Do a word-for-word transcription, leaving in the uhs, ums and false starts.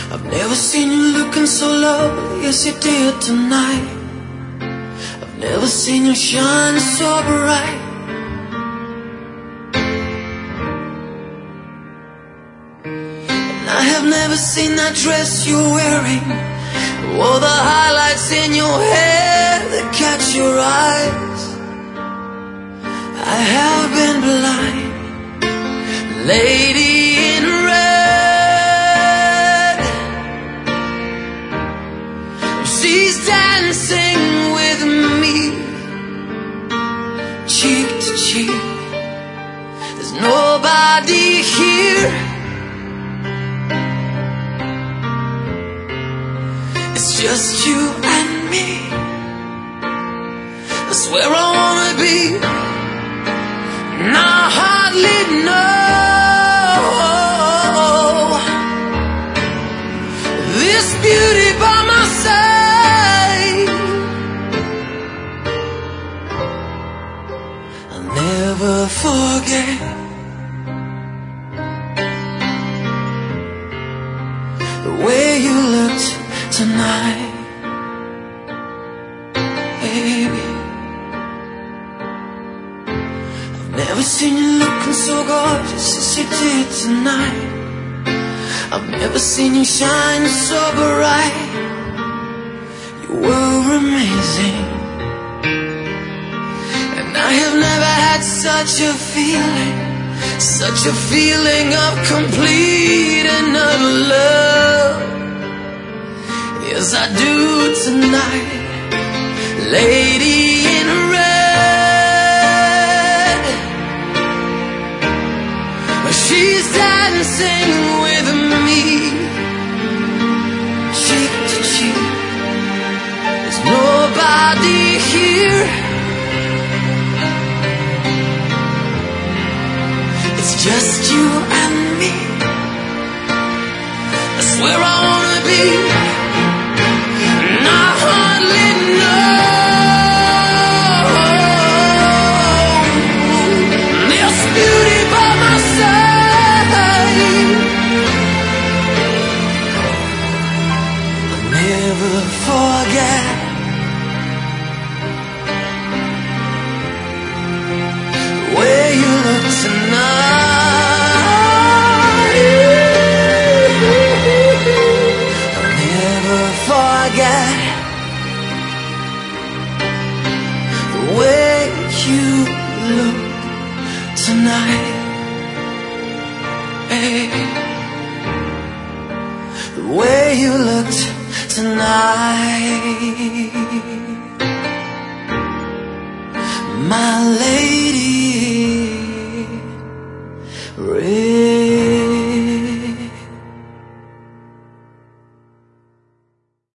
I've never seen you looking so lovely as you did tonight. I've never seen you shine so bright. And I have never seen that dress you're wearing, or the highlights in your hair that catch your eyes. I have been blind, lady in red. She's dancing with me, cheek to cheek. There's nobody here. It's just you and me. That's where I wanna be. And I hardly know this beauty by my side. I'll never forget the way you looked tonight, baby. Never seen you looking so gorgeous as you did tonight. I've never seen you shine so bright. You were amazing, and I have never had such a feeling, such a feeling of complete and utter love as I do tonight, lady in red. She's dancing with me, cheek to cheek. There's nobody here. It's just you and me. That's where I wanna be. And I hardly know this beauty by my side. Never forget the way you look tonight. I'll never forget the way you look tonight, baby. The way you looked tonight, my lady.